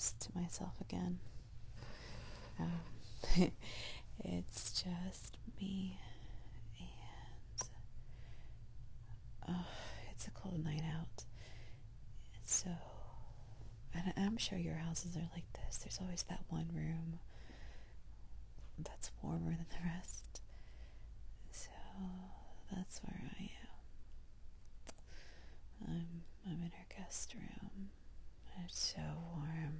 house to myself again. It's just me, and it's a cold night out. So, and I'm sure your houses are like this. There's always that one room that's warmer than the rest. So that's where I am. I'm in our guest room. It's so warm,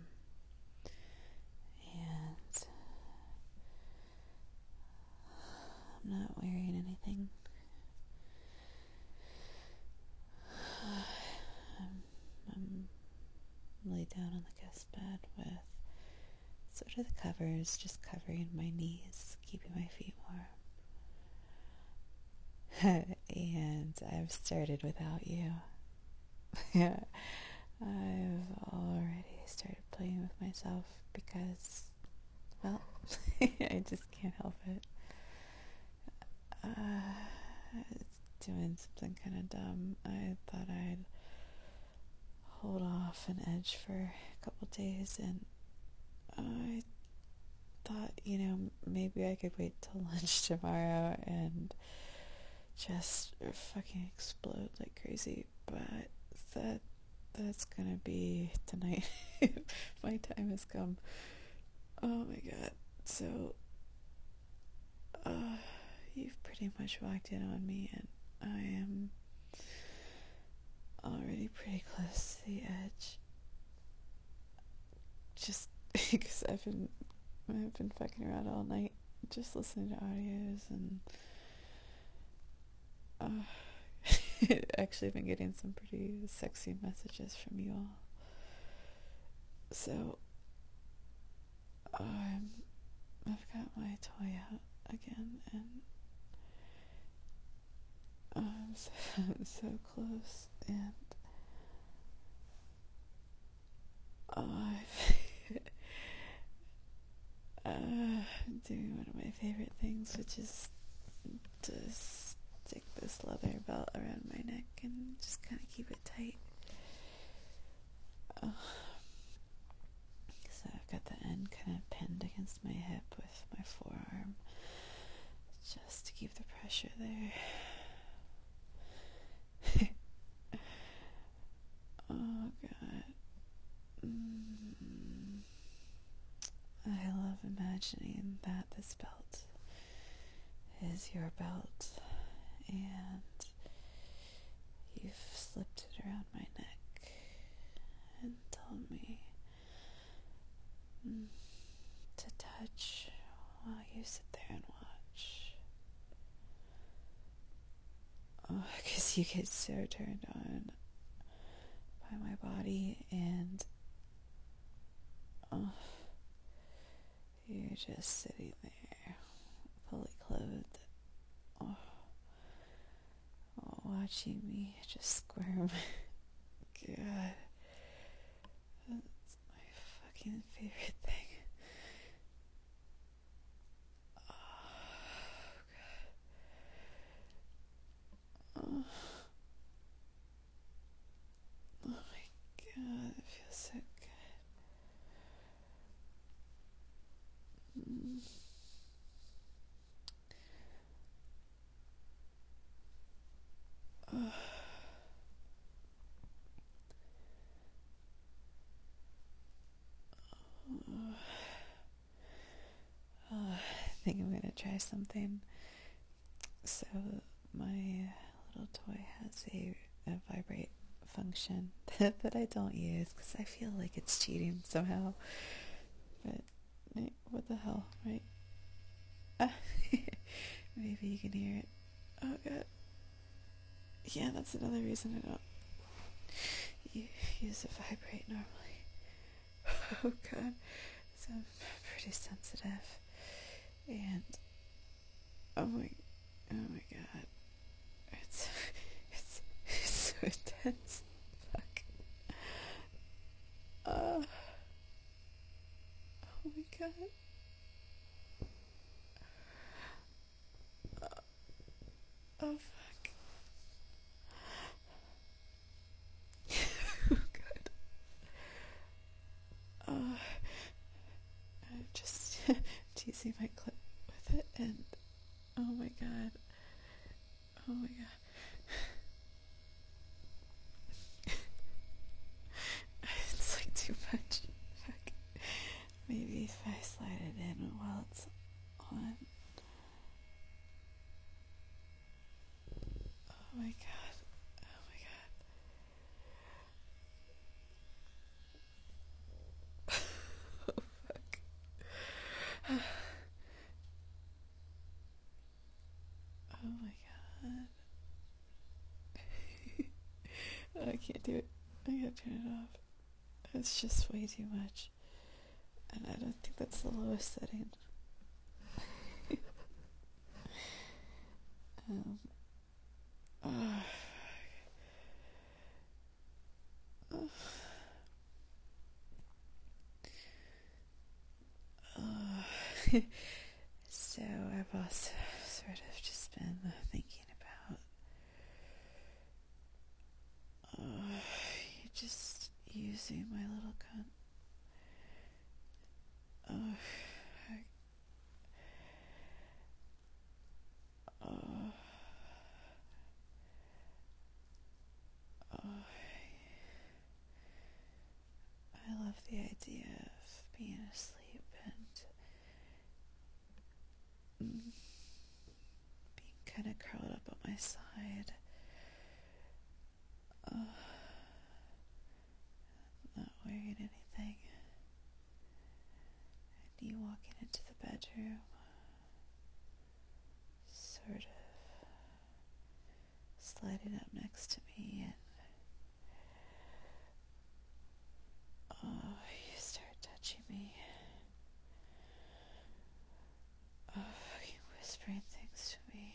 and I'm not wearing anything. I'm laid down on the guest bed with sort of the covers just covering my knees, keeping my feet warm. And I've started without you. I've already started playing with myself because, well, I just can't help it. Doing something kind of dumb. I thought I'd hold off an edge for a couple days, and I thought, maybe I could wait till lunch tomorrow and just fucking explode like crazy, but that's gonna be tonight. My time has come. Oh my god. So you've pretty much walked in on me, and I am already pretty close to the edge. Just because I've been fucking around all night, just listening to audios, and actually been getting some pretty sexy messages from you all. So I've got my toy out again, and I'm so close, and I'm doing one of my favorite things, which is to stick this leather belt around my neck and just kind of keep it tight. So I've got the end kind of pinned against my hip with my forearm, just to keep the pressure there. Oh god. I love imagining that this belt is your belt, and you've slipped it around my neck and told me to touch while you sit there and watch. Oh, because you get so turned on by my body, and you're just sitting there, fully clothed, watching me just squirm. God, that's my fucking favorite thing. Oh my god, it feels so good. I think I'm gonna try something. So my little toy has a vibrate function that I don't use because I feel like it's cheating somehow. But what the hell, right? Maybe you can hear it. Oh god. Yeah, that's another reason I don't use a vibrate normally. Oh god. So I'm pretty sensitive. And oh my god. It's so intense. Fuck. Oh my god. Oh fuck. Oh god. just teasing my clit with it, and oh my god. Oh my god. It's like too much. Fuck. Maybe if I slide it in while it's on. Oh my god. Oh my god. Oh fuck. Oh my god. I can't do it. I gotta turn it off. It's just way too much. And I don't think that's the lowest setting. Oh, oh, oh. So I've also sort of just been thinking about just using my little cunt. Oh, oh, oh. I love the idea of being asleep and being kind of curled up on my side. Not wearing anything. And you walking into the bedroom, sort of sliding up next to me, and you start touching me. Fucking whispering things to me.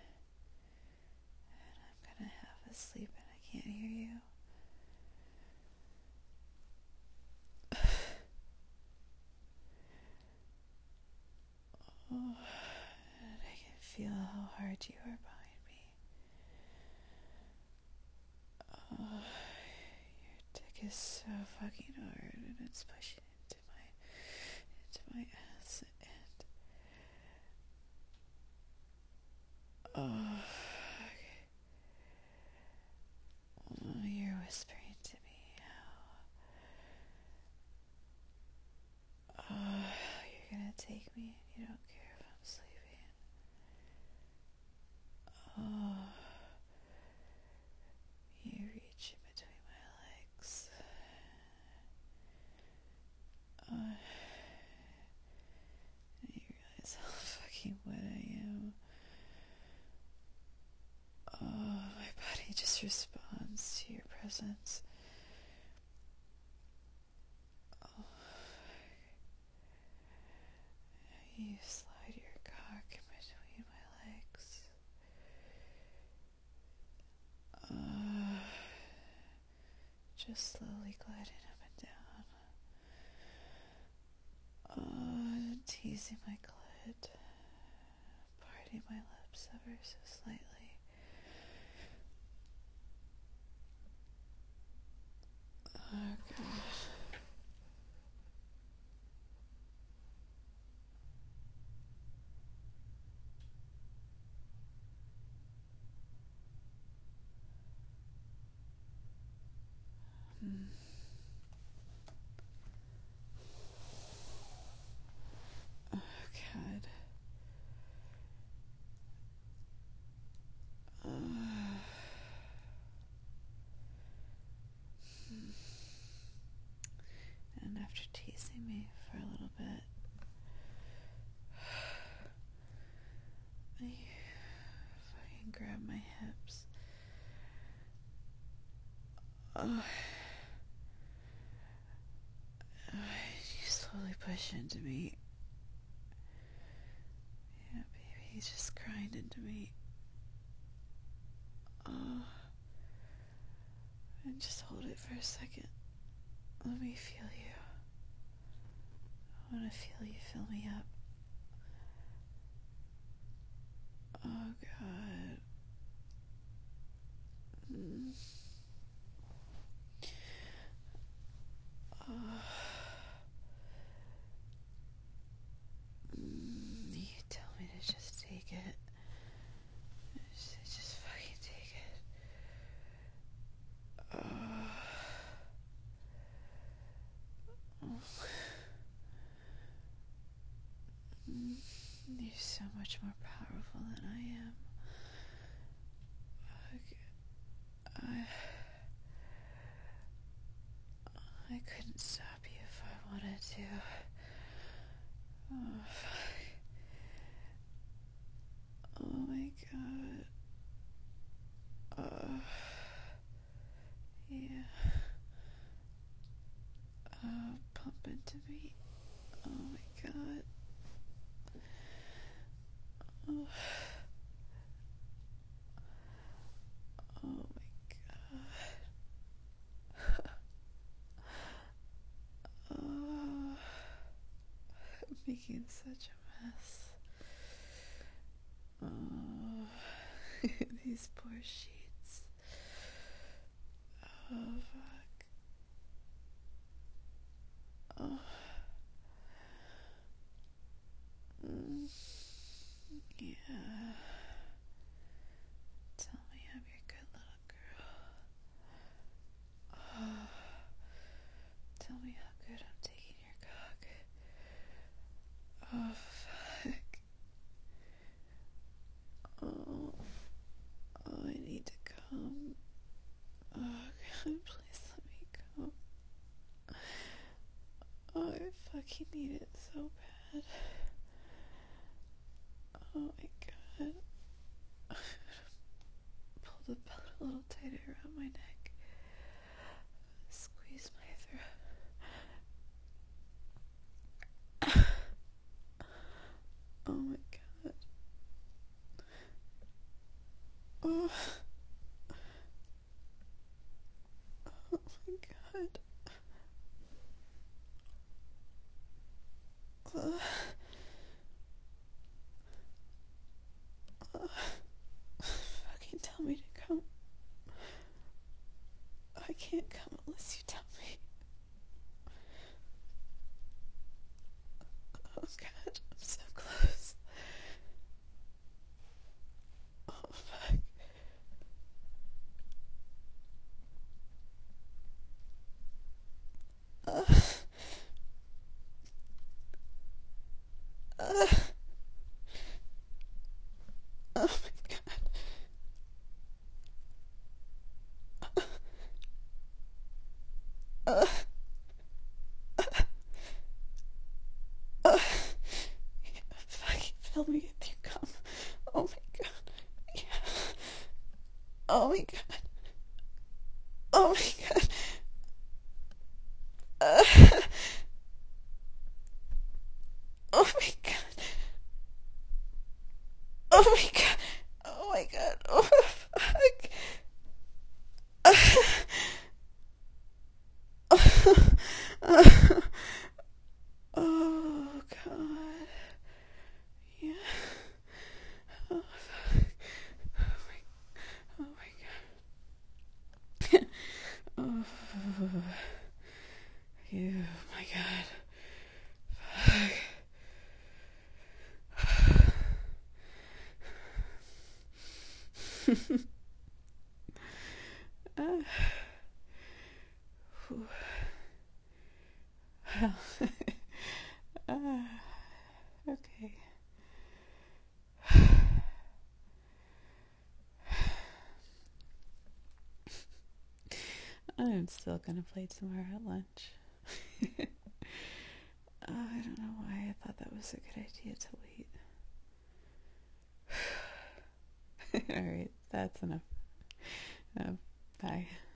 And I'm kind of half asleep and I can't hear you. And I can feel how hard you are behind me. Your dick is so fucking hard and it's pushing into my ass, and you're whispering to me how you're gonna take me and you don't care if I'm sleeping. You reach in between my legs. And you realize how fucking wet I am. My body just responds to your presence. You slide your cock in between my legs. Just slowly gliding up and down. Teasing my clit. Parting my lips ever so slightly. Oh god. Oh god. And after teasing me for a little bit, you fucking grab my hips. You slowly push into me. Yeah, baby, he's just grind into me. And just hold it for a second. Let me feel you. I want to feel you fill me up. Oh god. You're so much more powerful than I am. I couldn't stop you if I wanted to. Oh, fuck. Oh my god. Yeah. Bump into me. Oh my god. Oh, oh my god. Oh, I'm making such a mess. Oh, these poor sheets. Oh, fuck. Oh. Yeah. Tell me I'm your good little girl. Oh. Tell me how good I'm taking your cock. Oh, fuck. Oh. Oh, I need to come. Oh, God, please let me come. Oh, I fucking need it so bad. Oh my god. Pull the belt a little tighter around my neck. Squeeze my throat. Oh my god. Oh, oh my god. Fucking tell me to come. I can't come unless you tell me. Oh god, I'm so close. Oh fuck. Uh, uh, oh my god. Uh, uh, fucking fill me with your cum. Oh my god. Yeah. Oh my god. Oh my god. Uh, oh my god. Oh my god. Oh my god. Oh fuck. Oh god. Yeah. Oh fuck. Oh my god. Oh, you, my god. Fuck. uh, well, okay. I'm still gonna play tomorrow at lunch. I don't know why I thought that was a good idea to wait. Alright, that's enough. Bye.